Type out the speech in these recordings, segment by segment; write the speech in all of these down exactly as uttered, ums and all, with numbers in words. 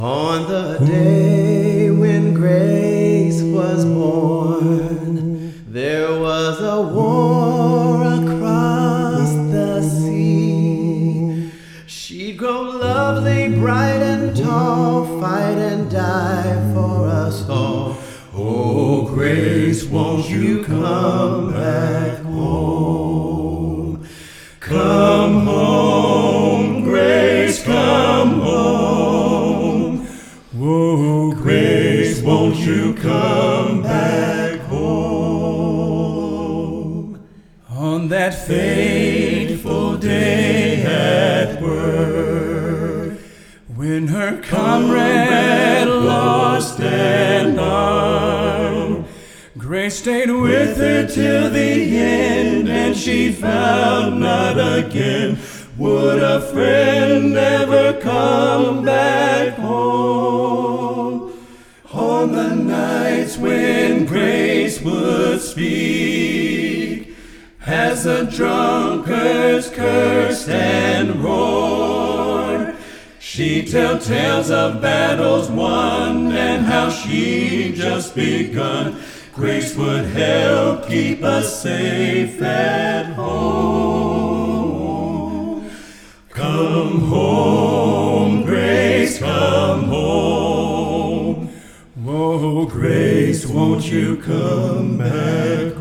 On the day when Grace was born, there was a war across the sea. She'd grow lovely, bright and tall, fight and die for us all. Oh, Grace, won't you come back home? Come home, Grace, come home. Oh, Grace, won't you come back home? On that fateful day at work, when her comrade lost an arm, Grace stayed with her till the end, and she found not again would a friend ever come back home. On the nights when Grace would speak, as the drunkards cursed and roared, she'd tell tales of battles won and how she'd just begun. Grace would help keep us safe at home. Come home, Grace, come home. Oh, Grace, won't you come back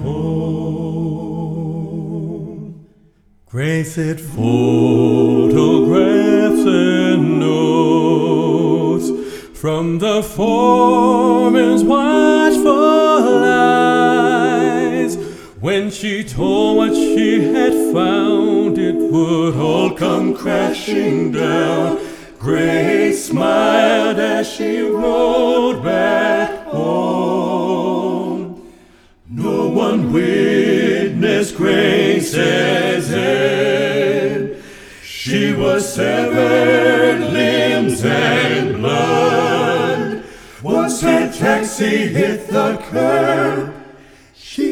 home? Grace had photographs and notes from the foreman's watchful eyes. When she told what she had found, it would all come crashing down. Grace smiled as she rode back home. No one witnessed Grace's end. She was severed limbs and blood. Once her taxi hit the curb, she